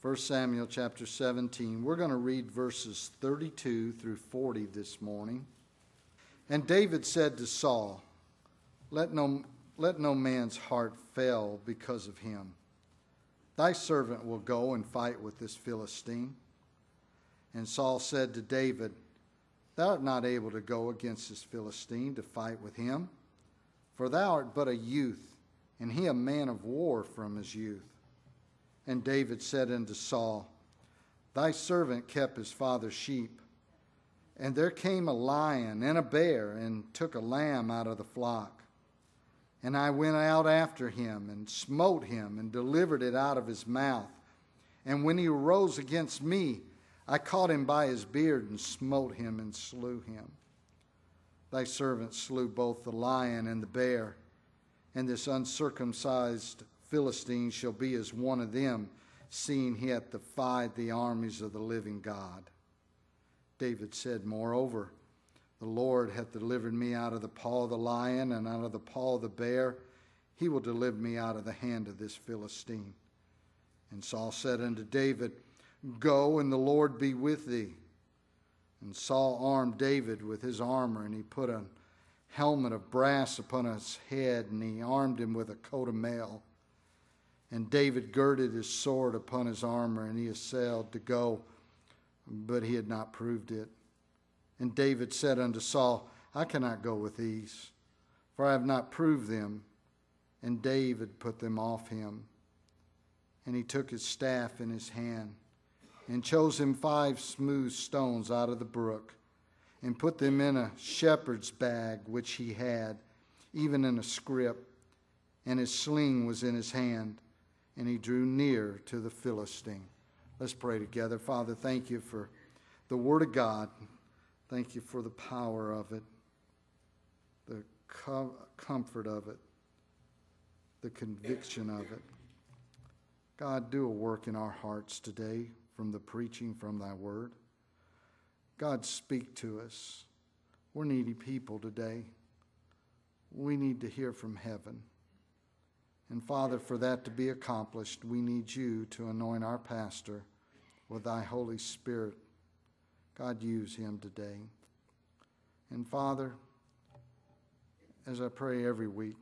1 Samuel chapter 17. We're going to read verses 32 through 40 this morning. And David said to Saul, Let no man's heart fail because of him. Thy servant will go and fight with this Philistine. And Saul said to David, Thou art not able to go against this Philistine to fight with him, for thou art but a youth, and he a man of war from his youth. And David said unto Saul, Thy servant kept his father's sheep, and there came a lion and a bear, and took a lamb out of the flock. And I went out after him, and smote him, and delivered it out of his mouth. And when he arose against me, I caught him by his beard, and smote him, and slew him. Thy servant slew both the lion and the bear, and this uncircumcised Philistine shall be as one of them, seeing he hath defied the armies of the living God. David said, Moreover, the Lord hath delivered me out of the paw of the lion and out of the paw of the bear. He will deliver me out of the hand of this Philistine. And Saul said unto David, Go, and the Lord be with thee. And Saul armed David with his armor, and he put a helmet of brass upon his head, and he armed him with a coat of mail. And David girded his sword upon his armor, and he assailed to go, but he had not proved it. And David said unto Saul, I cannot go with these, for I have not proved them. And David put them off him. And he took his staff in his hand, and chose him 5 smooth stones out of the brook, and put them in a shepherd's bag which he had, even in a scrip. And his sling was in his hand, and he drew near to the Philistine. Let's pray together. Father, thank you for the Word of God. Thank you for the power of it, the comfort of it, the conviction of it. God, do a work in our hearts today from the preaching from thy Word. God, speak to us. We're needy people today. We need to hear from heaven. And Father, for that to be accomplished, we need you to anoint our pastor with thy Holy Spirit. God, use him today. And Father, as I pray every week,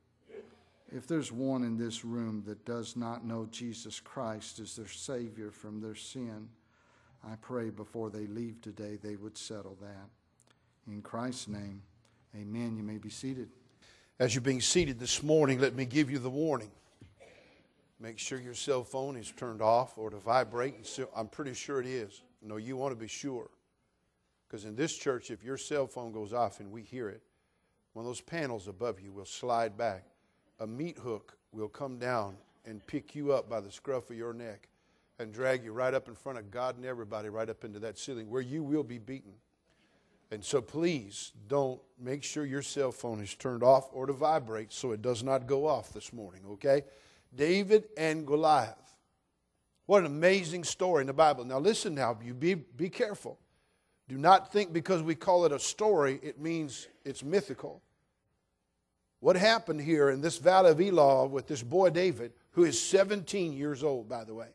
if there's one in this room that does not know Jesus Christ as their Savior from their sin, I pray before they leave today they would settle that. In Christ's name, amen. You may be seated. As you're being seated this morning, let me give you the warning. Make sure your cell phone is turned off or to vibrate. I'm pretty sure it is. No, you want to be sure. Because in this church, if your cell phone goes off and we hear it, one of those panels above you will slide back. A meat hook will come down and pick you up by the scruff of your neck and drag you right up in front of God and everybody right up into that ceiling where you will be beaten. And so please don't make sure your cell phone is turned off or to vibrate so it does not go off this morning, okay? David and Goliath. What an amazing story in the Bible. Now listen now, you be careful. Do not think because we call it a story, it means it's mythical. What happened here in this valley of Elah with this boy David, who is 17 years old, by the way,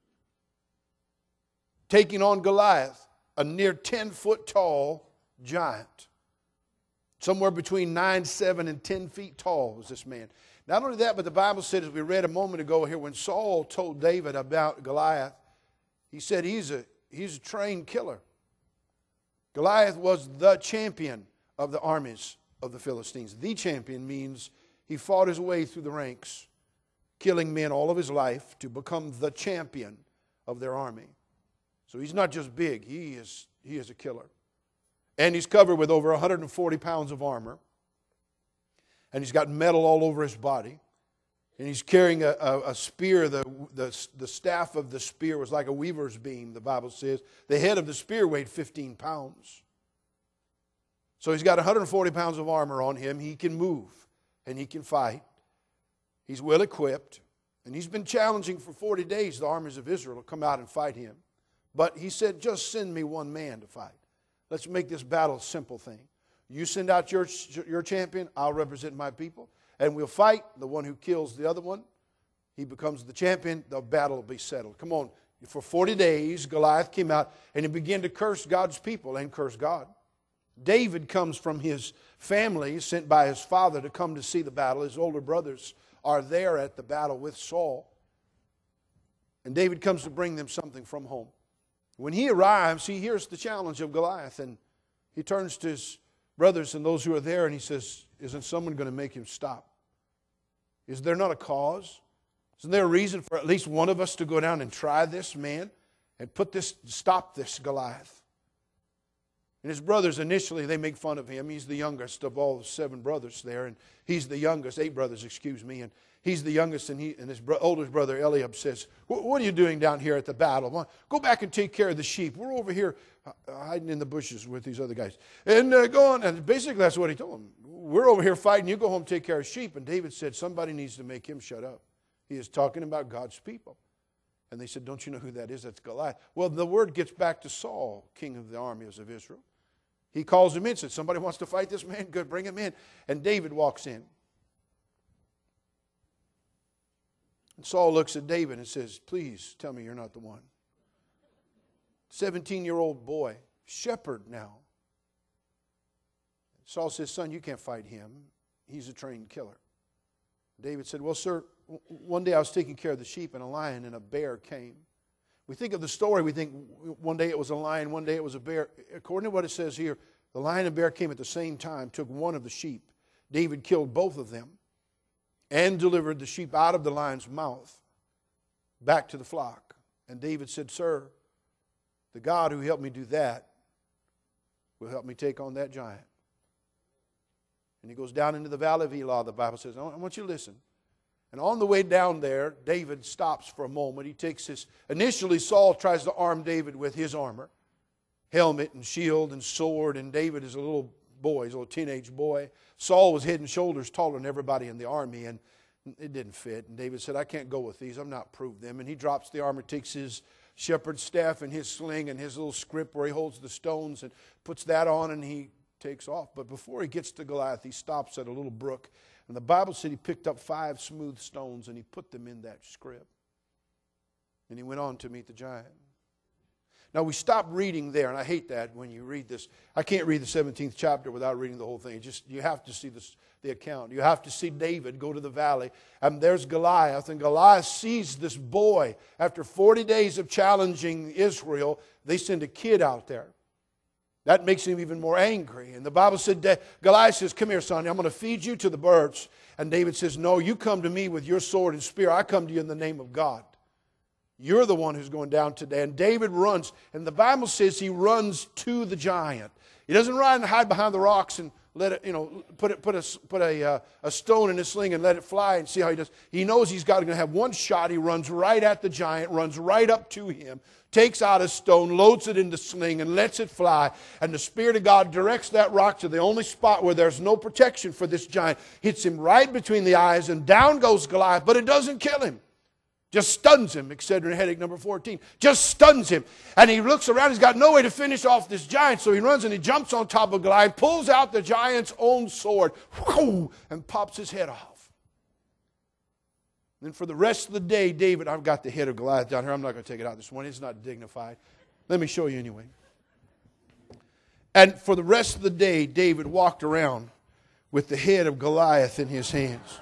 taking on Goliath, a near 10-foot tall giant. Somewhere between 9'7" and 10 feet tall was this man. Not only that, but the Bible said, as we read a moment ago here, when Saul told David about Goliath, he said he's a trained killer. Goliath was the champion of the armies of the Philistines. The champion means he fought his way through the ranks, killing men all of his life to become the champion of their army. So he's not just big, he is a killer. And he's covered with over 140 pounds of armor. And he's got metal all over his body. And he's carrying a spear. The staff of the spear was like a weaver's beam, the Bible says. The head of the spear weighed 15 pounds. So he's got 140 pounds of armor on him. He can move and he can fight. He's well equipped. And he's been challenging for 40 days the armies of Israel to come out and fight him. But he said, just send me one man to fight. Let's make this battle a simple thing. You send out your champion, I'll represent my people, and we'll fight. The one who kills the other one, he becomes the champion. The battle will be settled. Come on, For 40 days, Goliath came out and he began to curse God's people and curse God. David comes from his family, sent by his father to come to see the battle. His older brothers are there at the battle with Saul. And David comes to bring them something from home. When he arrives, he hears the challenge of Goliath, and he turns to his brothers and those who are there, and he says, isn't someone going to make him stop? Is there not a cause? Isn't there a reason for at least one of us to go down and try this man and stop this Goliath? And his brothers initially, they make fun of him. He's the youngest of all the 7 brothers there, and he's the youngest, 8 brothers, excuse me, and he's the youngest, and his oldest brother Eliab says, what are you doing down here at the battle? Go back and take care of the sheep. We're over here hiding in the bushes with these other guys. And go on. And basically that's what he told them. We're over here fighting. You go home and take care of sheep. And David said, somebody needs to make him shut up. He is talking about God's people. And they said, don't you know who that is? That's Goliath. Well, the word gets back to Saul, king of the armies of Israel. He calls him in, said, somebody wants to fight this man? Good, bring him in. And David walks in. And Saul looks at David and says, please tell me you're not the one. 17-year-old boy, shepherd now. Saul says, son, you can't fight him. He's a trained killer. David said, well, sir, one day I was taking care of the sheep and a lion and a bear came. We think of the story, we think one day it was a lion, one day it was a bear. According to what it says here, the lion and bear came at the same time, took one of the sheep. David killed both of them and delivered the sheep out of the lion's mouth back to the flock. And David said, sir, the God who helped me do that will help me take on that giant. And he goes down into the valley of Elah, the Bible says. I want you to listen. And on the way down there, David stops for a moment. He takes initially Saul tries to arm David with his armor, helmet and shield and sword, and David is a little boy, he's a little teenage boy. Saul was head and shoulders taller than everybody in the army, and it didn't fit. And David said, I can't go with these. I'm not proved them. And he drops the armor, takes his shepherd's staff and his sling and his little scrip where he holds the stones and puts that on, and he takes off. But before he gets to Goliath, he stops at a little brook. And the Bible said he picked up 5 smooth stones and he put them in that scrip. And he went on to meet the giant. Now we stop reading there, and I hate that when you read this. I can't read the 17th chapter without reading the whole thing. You have to see the account. You have to see David go to the valley, and there's Goliath, and Goliath sees this boy. After 40 days of challenging Israel, they send a kid out there. That makes him even more angry. And the Bible said, Goliath says, come here, son, I'm going to feed you to the birds. And David says, no, you come to me with your sword and spear. I come to you in the name of God. You're the one who's going down today. And David runs, and the Bible says he runs to the giant. He doesn't run and hide behind the rocks and let it, put a stone in his sling and let it fly and see how he does. He knows he's got to have one shot. He runs right at the giant, runs right up to him, takes out a stone, loads it in the sling, and lets it fly. And the Spirit of God directs that rock to the only spot where there's no protection for this giant. Hits him right between the eyes, and down goes Goliath, but it doesn't kill him. Just stuns him, Excedrin headache number 14. Just stuns him. And he looks around, he's got no way to finish off this giant, so he runs and he jumps on top of Goliath, pulls out the giant's own sword, and pops his head off. Then for the rest of the day, David, I've got the head of Goliath down here. I'm not going to take it out this morning. It's not dignified. Let me show you anyway. And for the rest of the day, David walked around with the head of Goliath in his hands.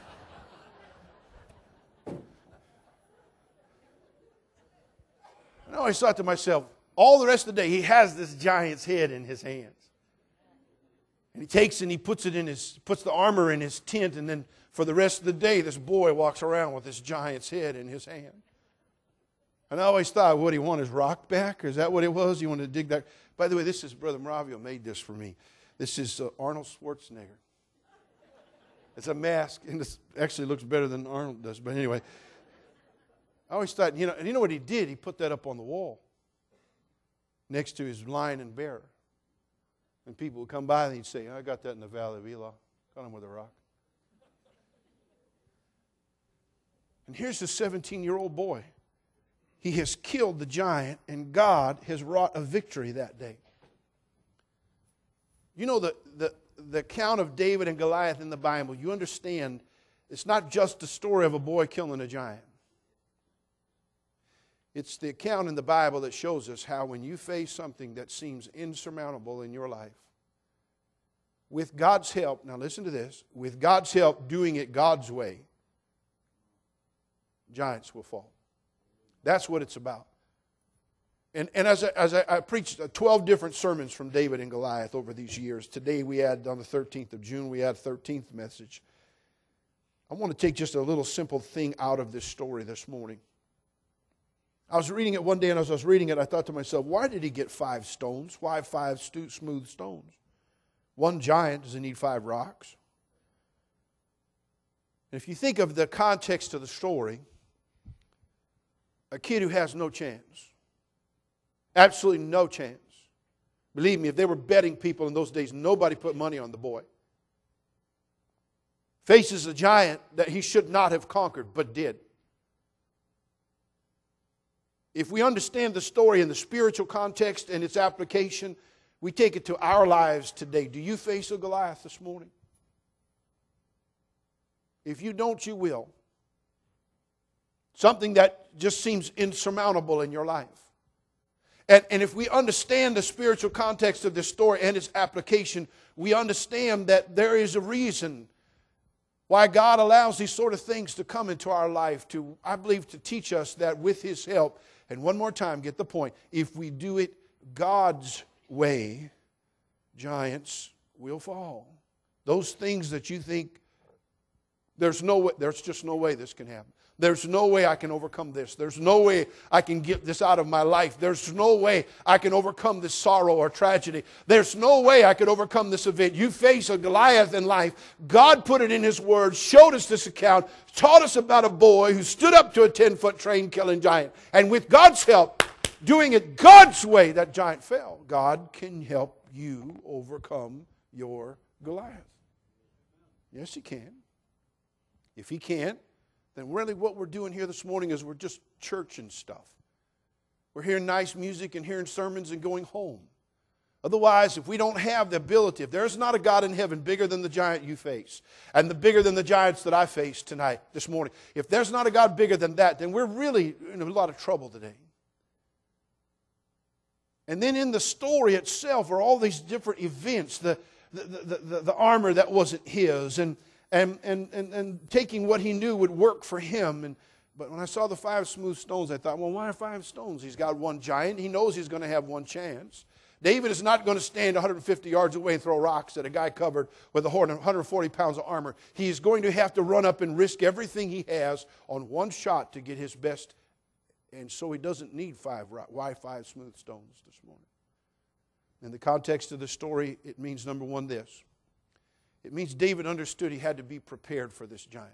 And I always thought to myself, all the rest of the day, he has this giant's head in his hands. And he takes and he puts the armor in his tent, and then for the rest of the day, this boy walks around with this giant's head in his hand. And I always thought, what, he want his rock back? Is that what it was? He wanted to dig that? By the way, this is Brother Moravio made this for me. This is Arnold Schwarzenegger. It's a mask, and this actually looks better than Arnold does. But anyway, I always thought, and you know what he did? He put that up on the wall next to his lion and bear. And people would come by and he'd say, I got that in the valley of Elah. Got him with a rock. And here's the 17-year-old boy. He has killed the giant, and God has wrought a victory that day. You know the account of David and Goliath in the Bible, you understand it's not just the story of a boy killing a giant. It's the account in the Bible that shows us how when you face something that seems insurmountable in your life, with God's help, now listen to this, with God's help doing it God's way, giants will fall. That's what it's about. And as I preached 12 different sermons from David and Goliath over these years. Today we had, on the 13th of June, we had 13th message. I want to take just a little simple thing out of this story this morning. I was reading it one day, and as I was reading it, I thought to myself, why did he get 5 stones? Why 5 smooth stones? One giant doesn't need 5 rocks. And if you think of the context of the story, a kid who has no chance. Absolutely no chance. Believe me, if they were betting people in those days, nobody put money on the boy. Faces a giant that he should not have conquered, but did. If we understand the story in the spiritual context and its application, we take it to our lives today. Do you face a Goliath this morning? If you don't, you will. Something that just seems insurmountable in your life. And if we understand the spiritual context of this story and its application, we understand that there is a reason why God allows these sort of things to come into our life, to, I believe, to teach us that with His help, and one more time, get the point, if we do it God's way, giants will fall. Those things that you think, there's just no way this can happen. There's no way I can overcome this. There's no way I can get this out of my life. There's no way I can overcome this sorrow or tragedy. There's no way I could overcome this event. You face a Goliath in life. God put it in His Word, showed us this account, taught us about a boy who stood up to a 10-foot train-killing giant. And with God's help, doing it God's way, that giant fell. God can help you overcome your Goliath. Yes, He can. If He can't, then really what we're doing here this morning is we're just churching stuff. We're hearing nice music and hearing sermons and going home. Otherwise, if we don't have the ability, if there's not a God in heaven bigger than the giant you face, and the bigger than the giants that I face tonight, this morning, if there's not a God bigger than that, then we're really in a lot of trouble today. And then in the story itself are all these different events, the armor that wasn't his, and taking what he knew would work for him. But when I saw the 5 smooth stones, I thought, well, why 5 stones? He's got one giant. He knows he's going to have one chance. David is not going to stand 150 yards away and throw rocks at a guy covered with 140 pounds of armor. He is going to have to run up and risk everything he has on one shot to get his best. And so he doesn't need 5 rocks. Why 5 smooth stones this morning? In the context of the story, it means, number one, this. It means David understood he had to be prepared for this giant.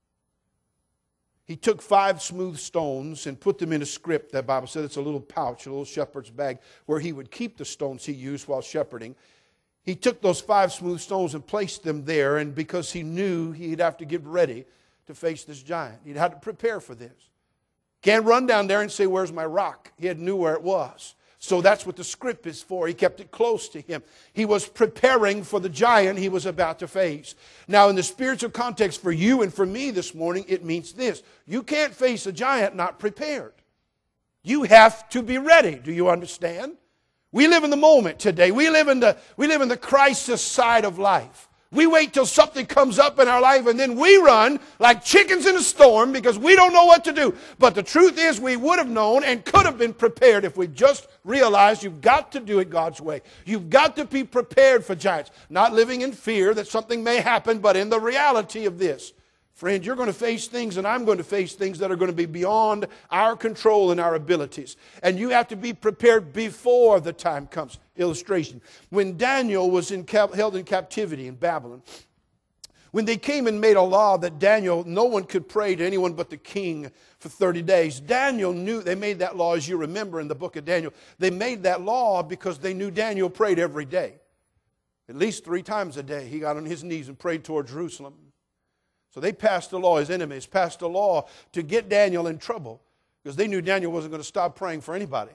He took 5 smooth stones and put them in a scrip. That Bible said it's a little pouch, a little shepherd's bag, where he would keep the stones he used while shepherding. He took those 5 smooth stones and placed them there, and because he knew he'd have to get ready to face this giant. He'd have to prepare for this. Can't run down there and say, where's my rock? He knew where it was. So that's what the scrip is for. He kept it close to him. He was preparing for the giant he was about to face. Now, in the spiritual context for you and for me this morning, it means this. You can't face a giant not prepared. You have to be ready. Do you understand? We live in the moment today. We live in the crisis side of life. We wait till something comes up in our life and then we run like chickens in a storm because we don't know what to do. But the truth is we would have known and could have been prepared if we just realized you've got to do it God's way. You've got to be prepared for giants. Not living in fear that something may happen, but in the reality of this. Friend, you're going to face things and I'm going to face things that are going to be beyond our control and our abilities. And you have to be prepared before the time comes. Illustration. When Daniel was held in captivity in Babylon, when they came and made a law that no one could pray to anyone but the king for 30 days, Daniel knew, they made that law, as you remember in the book of Daniel, they made that law because they knew Daniel prayed every day. At least 3 times a day he got on his knees and prayed toward Jerusalem. So they passed a law, his enemies passed a law to get Daniel in trouble because they knew Daniel wasn't going to stop praying for anybody.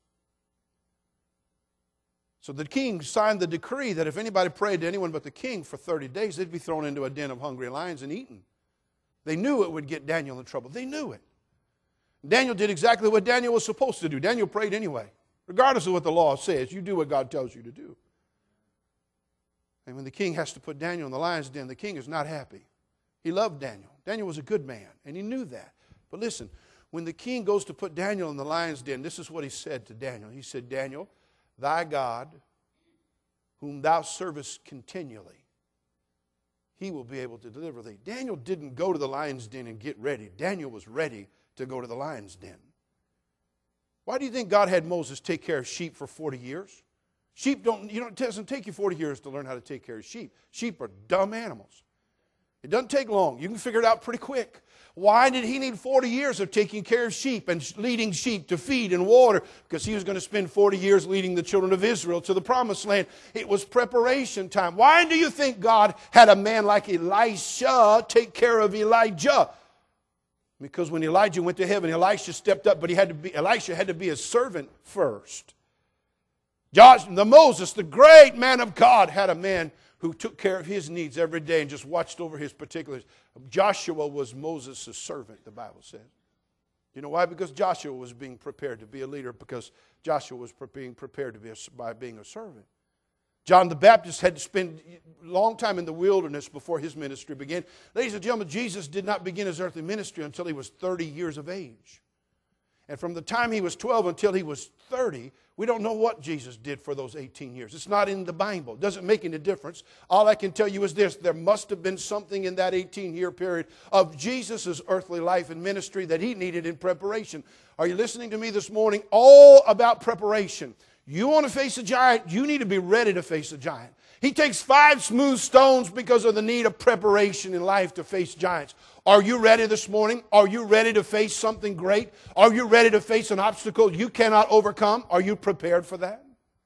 So the king signed the decree that if anybody prayed to anyone but the king for 30 days, they'd be thrown into a den of hungry lions and eaten. They knew it would get Daniel in trouble. They knew it. Daniel did exactly what Daniel was supposed to do. Daniel prayed anyway. Regardless of what the law says, you do what God tells you to do. And when the king has to put Daniel in the lion's den, the king is not happy. He loved Daniel. Daniel was a good man, and he knew that. But listen, when the king goes to put Daniel in the lion's den, this is what he said to Daniel. He said, Daniel, thy God, whom thou servest continually, he will be able to deliver thee. Daniel didn't go to the lion's den and get ready. Daniel was ready to go to the lion's den. Why do you think God had Moses take care of sheep for 40 years? Sheep it doesn't take you 40 years to learn how to take care of sheep. Sheep are dumb animals. It doesn't take long. You can figure it out pretty quick. Why did he need 40 years of taking care of sheep and leading sheep to feed and water? Because he was going to spend 40 years leading the children of Israel to the promised land. It was preparation time. Why do you think God had a man like Elisha take care of Elijah? Because when Elijah went to heaven, Elisha stepped up, but Elisha had to be a servant first. Moses, the great man of God, had a man who took care of his needs every day and just watched over his particulars. Joshua was Moses' servant, the Bible says. You know why? Because Joshua was being prepared to be a leader, because Joshua was being prepared to be by being a servant. John the Baptist had to spend a long time in the wilderness before his ministry began. Ladies and gentlemen, Jesus did not begin his earthly ministry until he was 30 years of age. And from the time he was 12 until he was 30, we don't know what Jesus did for those 18 years. It's not in the Bible. It doesn't make any difference. All I can tell you is this: there must have been something in that 18-year period of Jesus' earthly life and ministry that he needed in preparation. Are you listening to me this morning? All about preparation. You want to face a giant, you need to be ready to face a giant. He takes 5 smooth stones because of the need of preparation in life to face giants. Are you ready this morning? Are you ready to face something great? Are you ready to face an obstacle you cannot overcome? Are you prepared for that?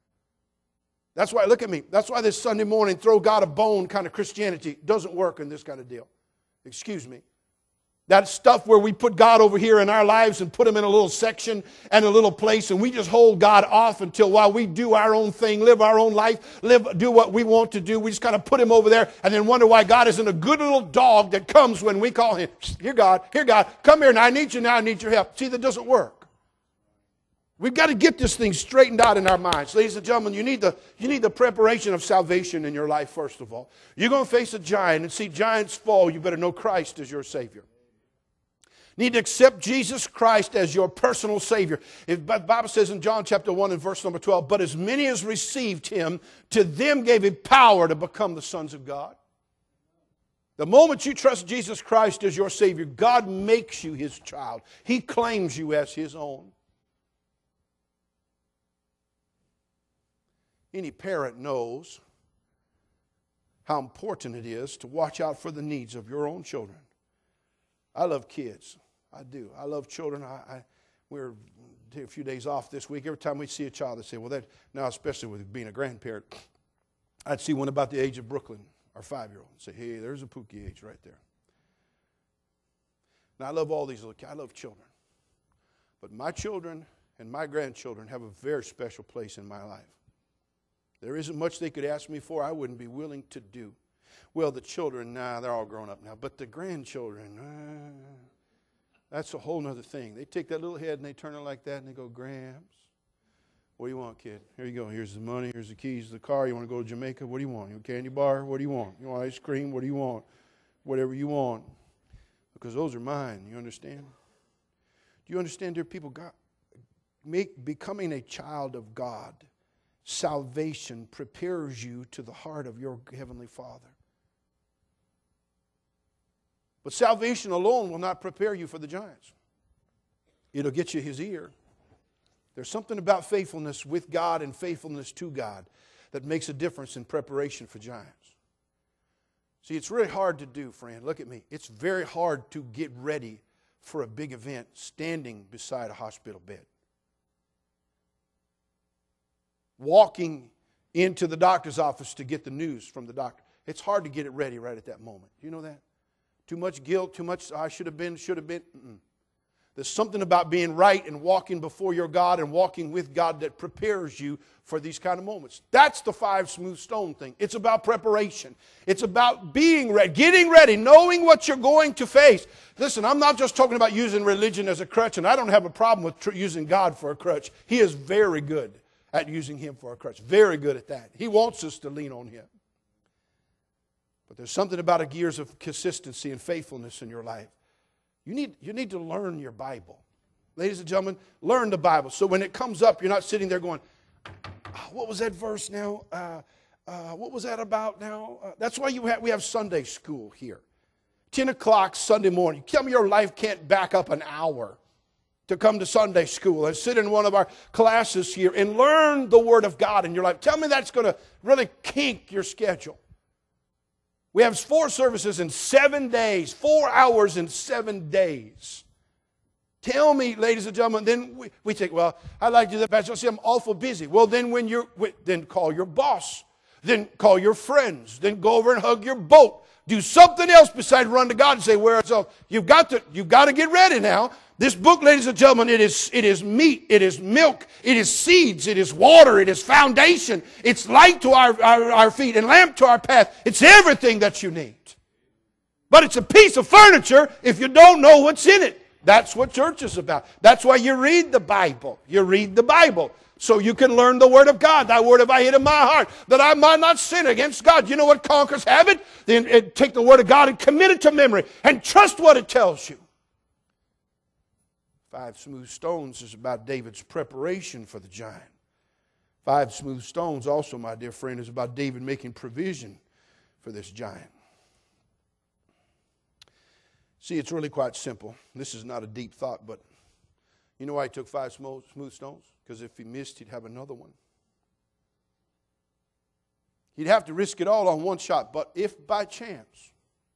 That's why, look at me, that's why this Sunday morning throw God a bone kind of Christianity doesn't work in this kind of deal. Excuse me. That stuff where we put God over here in our lives and put Him in a little section and a little place, and we just hold God off until while we do our own thing, live our own life, do what we want to do. We just kind of put Him over there and then wonder why God isn't a good little dog that comes when we call Him. Here God, come here now, I need you now, I need your help. See, that doesn't work. We've got to get this thing straightened out in our minds. Ladies and gentlemen, you need the preparation of salvation in your life, first of all. You're going to face a giant, and see giants fall. You better know Christ as your Savior. Need to accept Jesus Christ as your personal Savior. The Bible says in John chapter 1 and verse number 12, but as many as received Him, to them gave He power to become the sons of God. The moment you trust Jesus Christ as your Savior, God makes you His child. He claims you as His own. Any parent knows how important it is to watch out for the needs of your own children. I love kids. I do. I love children. We're a few days off this week. Every time we see a child, I say, well, that now, especially with being a grandparent, I'd see one about the age of Brooklyn, our 5-year-old, and say, hey, there's a Pookie age right there. Now, I love all these little kids. I love children. But my children and my grandchildren have a very special place in my life. There isn't much they could ask me for I wouldn't be willing to do. Well, the children, they're all grown up now. But the grandchildren, that's a whole other thing. They take that little head and they turn it like that and they go, Gramps, what do you want, kid? Here you go. Here's the money. Here's the keys to the car. You want to go to Jamaica? What do you want? You want a candy bar? What do you want? You want ice cream? What do you want? Whatever you want. Because those are mine. You understand? Do you understand, dear people? Becoming a child of God, salvation prepares you to the heart of your Heavenly Father. But salvation alone will not prepare you for the giants. It'll get you His ear. There's something about faithfulness with God and faithfulness to God that makes a difference in preparation for giants. See, it's really hard to do, friend. Look at me. It's very hard to get ready for a big event standing beside a hospital bed. Walking into the doctor's office to get the news from the doctor. It's hard to get it ready right at that moment. Do you know that? Too much guilt, too much I should have been. There's something about being right and walking before your God and walking with God that prepares you for these kind of moments. That's the 5 smooth stone thing. It's about preparation. It's about being ready, getting ready, knowing what you're going to face. Listen, I'm not just talking about using religion as a crutch, and I don't have a problem with using God for a crutch. He is very good at using Him for a crutch. Very good at that. He wants us to lean on Him. But there's something about years of consistency and faithfulness in your life. You need to learn your Bible. Ladies and gentlemen, learn the Bible. So when it comes up, you're not sitting there going, what was that verse now? What was that about now? That's why we have Sunday school here. 10 o'clock Sunday morning. Tell me your life can't back up an hour to come to Sunday school and sit in one of our classes here and learn the Word of God in your life. Tell me that's going to really kink your schedule. We have 4 services in 7 days, 4 hours in 7 days. Tell me, ladies and gentlemen, then we think, well, I'd like to do that, Pastor. See, I'm awful busy. Well, then then call your boss. Then call your friends. Then go over and hug your boat. Do something else besides run to God and say, where it's all. You've got to get ready now. This book, ladies and gentlemen, it is meat, it is milk, it is seeds, it is water, it is foundation. It's light to our feet and lamp to our path. It's everything that you need. But it's a piece of furniture if you don't know what's in it. That's what church is about. That's why you read the Bible. You read the Bible so you can learn the Word of God. Thy word have I hid in my heart, that I might not sin against God. You know what conquers habit? Then take the Word of God and commit it to memory and trust what it tells you. 5 smooth stones is about David's preparation for the giant. 5 smooth stones also, my dear friend, is about David making provision for this giant. See, it's really quite simple. This is not a deep thought, but you know why he took 5 smooth stones? Because if he missed, he'd have another one. He'd have to risk it all on one shot, but if by chance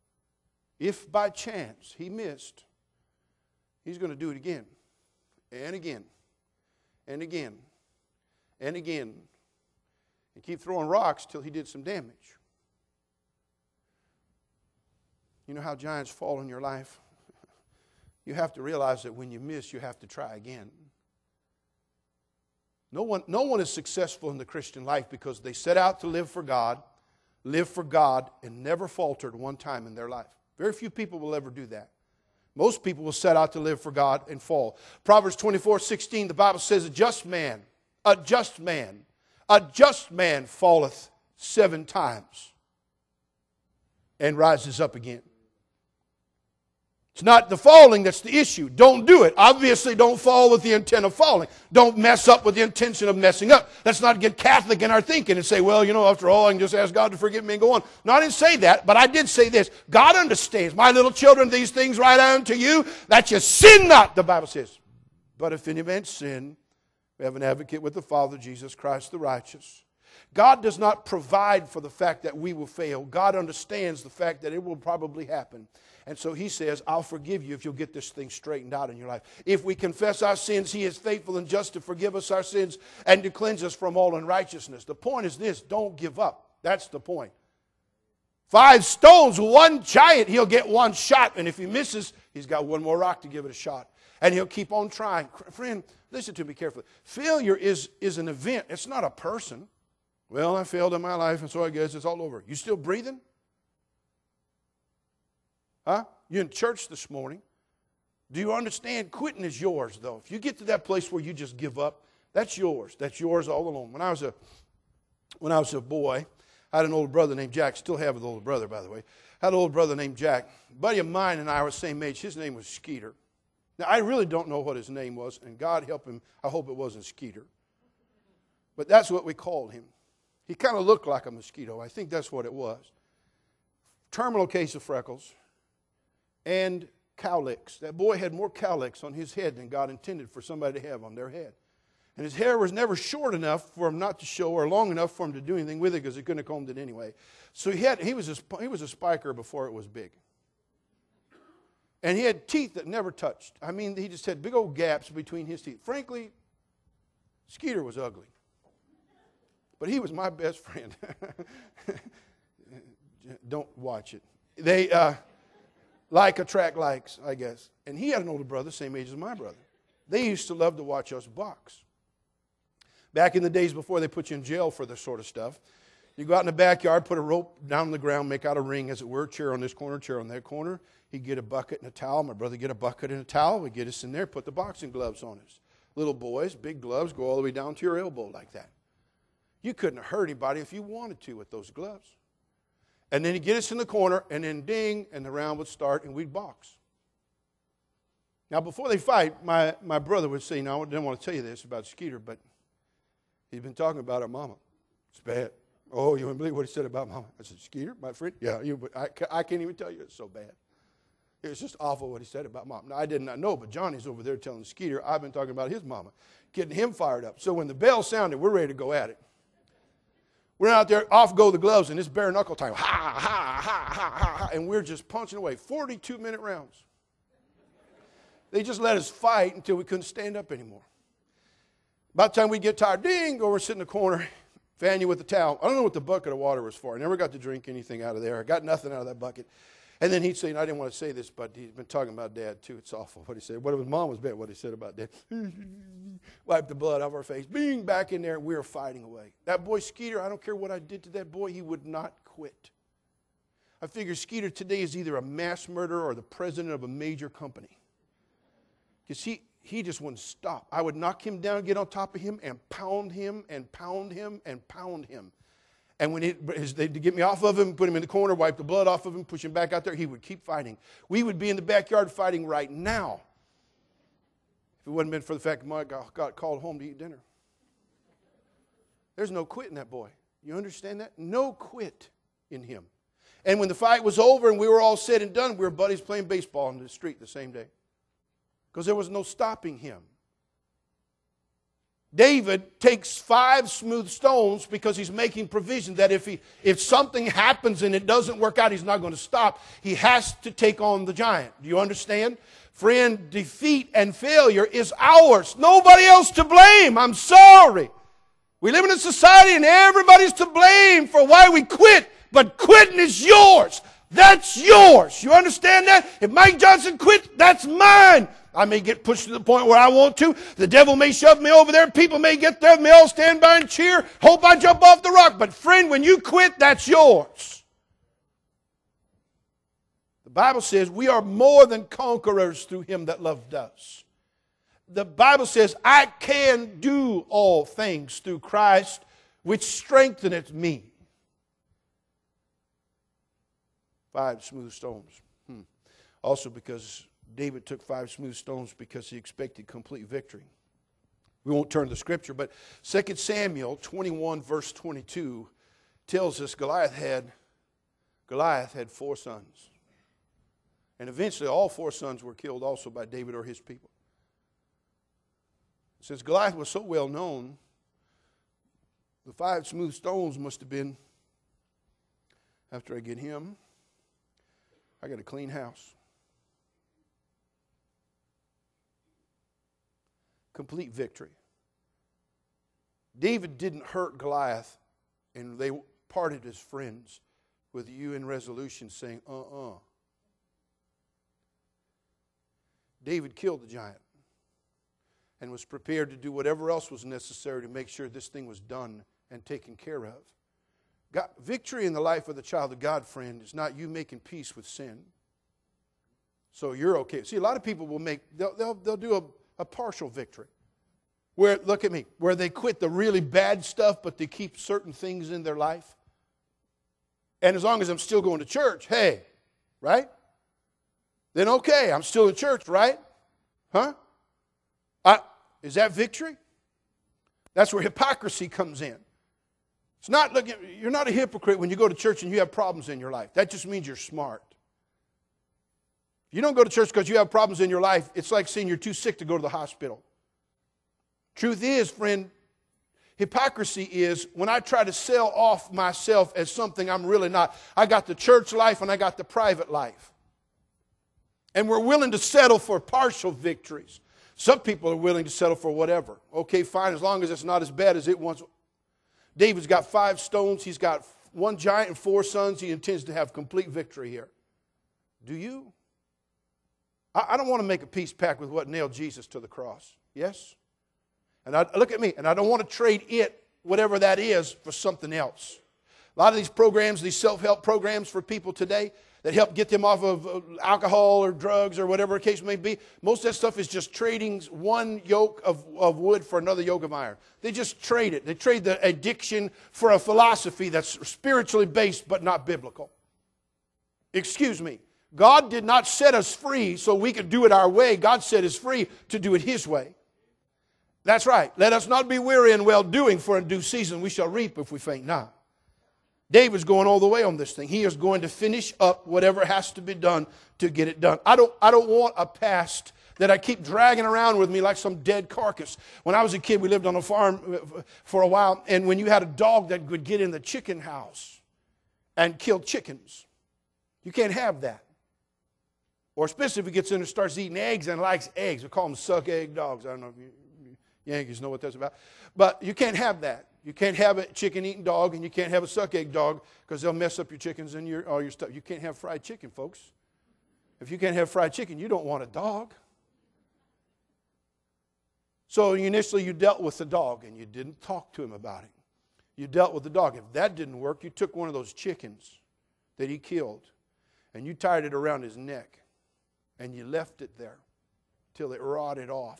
he missed, he's going to do it again, and again, and again, and again, and keep throwing rocks till he did some damage. You know how giants fall in your life? You have to realize that when you miss, you have to try again. No one is successful in the Christian life because they set out to live for God, and never faltered one time in their life. Very few people will ever do that. Most people will set out to live for God and fall. Proverbs 24:16, the Bible says, a just man falleth 7 times and rises up again. It's not the falling that's the issue. Don't do it. Obviously, don't fall with the intent of falling. Don't mess up with the intention of messing up. Let's not get Catholic in our thinking and say, well, after all, I can just ask God to forgive me and go on. No, I didn't say that, but I did say this. God understands. My little children, these things write unto you, that you sin not, the Bible says. But if any man sin, we have an advocate with the Father, Jesus Christ the righteous. God does not provide for the fact that we will fail. God understands the fact that it will probably happen. And so He says, I'll forgive you if you'll get this thing straightened out in your life. If we confess our sins, He is faithful and just to forgive us our sins and to cleanse us from all unrighteousness. The point is this, don't give up. That's the point. 5 stones, 1 giant, he'll get 1 shot. And if he misses, he's got 1 more rock to give it a shot. And he'll keep on trying. Friend, listen to me carefully. Failure is an event. It's not a person. Well, I failed in my life, and so I guess it's all over. You still breathing? Huh? You're in church this morning. Do you understand? Quitting is yours, though. If you get to that place where you just give up, that's yours. That's yours all alone. When I was a boy, I had an older brother named Jack. Still have an older brother, by the way. I had an older brother named Jack. A buddy of mine and I were the same age. His name was Skeeter. Now, I really don't know what his name was, and God help him, I hope it wasn't Skeeter. But that's what we called him. He kind of looked like a mosquito. I think that's what it was. Terminal case of freckles and cowlicks. That boy had more cowlicks on his head than God intended for somebody to have on their head. And his hair was never short enough for him not to show, or long enough for him to do anything with it, because he couldn't have combed it anyway. So he was a spiker before it was big. And he had teeth that never touched. I mean, he just had big old gaps between his teeth. Frankly, Skeeter was ugly. But he was my best friend. Don't watch it. Like attract likes, I guess. And he had an older brother, same age as my brother. They used to love to watch us box. Back in the days before they put you in jail for this sort of stuff, you go out in the backyard, put a rope down on the ground, make out a ring, as it were, chair on this corner, chair on that corner. He'd get a bucket and a towel. My brother would get a bucket and a towel. We'd get us in there, put the boxing gloves on us. Little boys, big gloves, go all the way down to your elbow like that. You couldn't hurt anybody if you wanted to with those gloves. And then he'd get us in the corner, and then ding, and the round would start, and we'd box. Now, before they fight, my brother would say, now, I didn't want to tell you this about Skeeter, but he's been talking about our mama. It's bad. Oh, you wouldn't believe what he said about mama. I said, Skeeter, my friend? Yeah, I can't even tell you. It's so bad. It was just awful what he said about mom. Now, I did not know, but Johnny's over there telling Skeeter, I've been talking about his mama, getting him fired up. So when the bell sounded, we're ready to go at it. We're out there, off go the gloves, and it's bare knuckle time. Ha, ha, ha, ha, ha, ha, and we're just punching away. 42-minute rounds. They just let us fight until we couldn't stand up anymore. By the time we get tired, ding, go over, sit in the corner, fan you with the towel. I don't know what the bucket of water was for. I never got to drink anything out of there. I got nothing out of that bucket. And then he'd say, and I didn't want to say this, but he's been talking about Dad too. It's awful what he said. What his mom was bad, what he said about Dad. Wipe the blood off our face. Bing, back in there, and we were fighting away. That boy Skeeter, I don't care what I did to that boy, he would not quit. I figure Skeeter today is either a mass murderer or the president of a major company. Because he just wouldn't stop. I would knock him down, get on top of him, and pound him, and pound him, and pound him. And when they'd get me off of him, put him in the corner, wipe the blood off of him, push him back out there, he would keep fighting. We would be in the backyard fighting right now if it wouldn't been for the fact that Mike got called home to eat dinner. There's no quit in that boy. You understand that? No quit in him. And when the fight was over and we were all said and done, we were buddies playing baseball in the street the same day. Because there was no stopping him. David takes 5 smooth stones because he's making provision that if something happens and it doesn't work out, he's not going to stop. He has to take on the giant. Do you understand? Friend, defeat and failure is ours. Nobody else to blame. I'm sorry. We live in a society and everybody's to blame for why we quit. But quitting is yours. That's yours. You understand that? If Mike Johnson quit, that's mine. I may get pushed to the point where I want to. The devil may shove me over there. People may get there. May all stand by and cheer. Hope I jump off the rock. But friend, when you quit, that's yours. The Bible says we are more than conquerors through him that loved us. The Bible says I can do all things through Christ which strengtheneth me. 5 smooth stones. Also because David took 5 smooth stones because he expected complete victory. We won't turn to Scripture, but 2 Samuel 21 verse 22 tells us Goliath had 4 sons. And eventually all 4 sons were killed also by David or his people. Since Goliath was so well known, the 5 smooth stones must have been, after I get him, I got a clean house. Complete victory. David didn't hurt Goliath, and they parted as friends with you in resolution saying, David killed the giant and was prepared to do whatever else was necessary to make sure this thing was done and taken care of. Victory in the life of the child of God, friend, is not you making peace with sin. So you're okay. See, a lot of people will they'll do a partial victory. Where, look at me, where they quit the really bad stuff, but they keep certain things in their life. And as long as I'm still going to church, hey, right? Then okay, I'm still in church, right? Huh? Is that victory? That's where hypocrisy comes in. It's not you're not a hypocrite when you go to church and you have problems in your life. That just means you're smart. You don't go to church because you have problems in your life. It's like saying you're too sick to go to the hospital. Truth is, friend, hypocrisy is when I try to sell off myself as something I'm really not. I got the church life and I got the private life. And we're willing to settle for partial victories. Some people are willing to settle for whatever. Okay, fine, as long as it's not as bad as it once. David's got 5 stones. He's got 1 giant and 4 sons. He intends to have complete victory here. Do you? I don't want to make a peace pact with what nailed Jesus to the cross. Yes? And look at me, and I don't want to trade it, whatever that is, for something else. A lot of these programs, these self-help programs for people today that help get them off of alcohol or drugs or whatever the case may be, most of that stuff is just trading one yoke of wood for another yoke of iron. They just trade it. They trade the addiction for a philosophy that's spiritually based but not biblical. Excuse me. God did not set us free so we could do it our way. God set us free to do it His way. That's right. Let us not be weary in well-doing, for in due season we shall reap if we faint not. David's going all the way on this thing. He is going to finish up whatever has to be done to get it done. I don't want a past that I keep dragging around with me like some dead carcass. When I was a kid, we lived on a farm for a while, and when you had a dog that would get in the chicken house and kill chickens, you can't have that. Or especially if he gets in and starts eating eggs and likes eggs. We call them suck egg dogs. I don't know if you Yankees know what that's about. But you can't have that. You can't have a chicken-eating dog, and you can't have a suck-egg dog because they'll mess up your chickens and all your stuff. You can't have fried chicken, folks. If you can't have fried chicken, you don't want a dog. So initially you dealt with the dog, and you didn't talk to him about it. You dealt with the dog. If that didn't work, you took one of those chickens that he killed, and you tied it around his neck, and you left it there till it rotted off.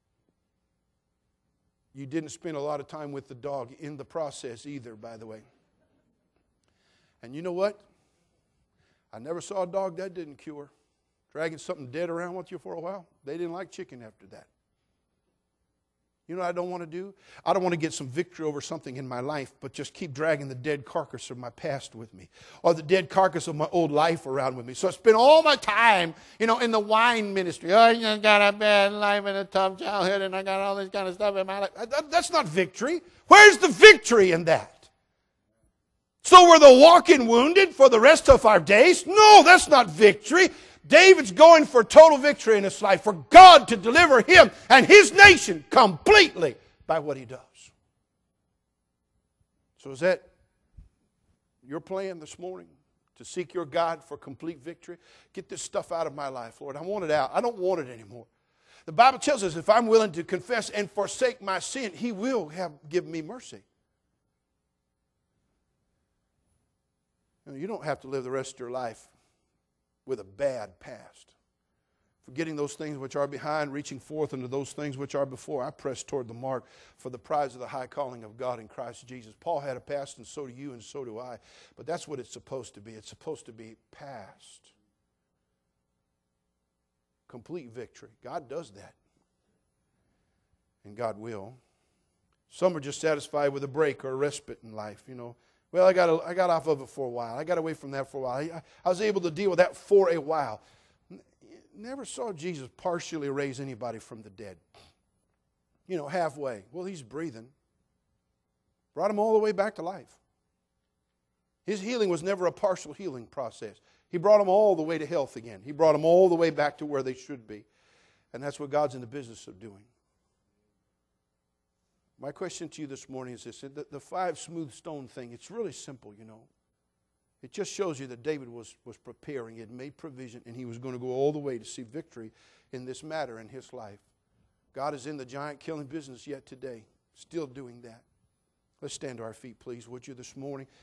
You didn't spend a lot of time with the dog in the process either, by the way. And you know what? I never saw a dog that didn't cure. Dragging something dead around with you for a while. They didn't like chicken after that. You know what I don't want to do? I don't want to get some victory over something in my life, but just keep dragging the dead carcass of my past with me, or the dead carcass of my old life around with me. So I spend all my time, in the wine ministry. Oh, you got a bad life and a tough childhood, and I got all this kind of stuff in my life. That's not victory. Where's the victory in that? So we're the walking wounded for the rest of our days? No, that's not victory. David's going for total victory in his life, for God to deliver him and his nation completely by what he does. So is that your plan this morning? To seek your God for complete victory? Get this stuff out of my life, Lord. I want it out. I don't want it anymore. The Bible tells us if I'm willing to confess and forsake my sin, He will give me mercy. You don't have to live the rest of your life with a bad past. Forgetting those things which are behind, reaching forth into those things which are before. I press toward the mark for the prize of the high calling of God in Christ Jesus. Paul had a past, and so do you, and so do I. But that's what it's supposed to be. It's supposed to be past. Complete victory. God does that. And God will. Some are just satisfied with a break or a respite in life, Well, I got off of it for a while. I got away from that for a while. I was able to deal with that for a while. Never saw Jesus partially raise anybody from the dead. Halfway. Well, He's breathing. Brought him all the way back to life. His healing was never a partial healing process. He brought them all the way to health again. He brought them all the way back to where they should be. And that's what God's in the business of doing. My question to you this morning is this. The 5 smooth stone thing, it's really simple, It just shows you that David was preparing. He had made provision, and he was going to go all the way to see victory in this matter in his life. God is in the giant killing business yet today, still doing that. Let's stand to our feet, please, would you, this morning.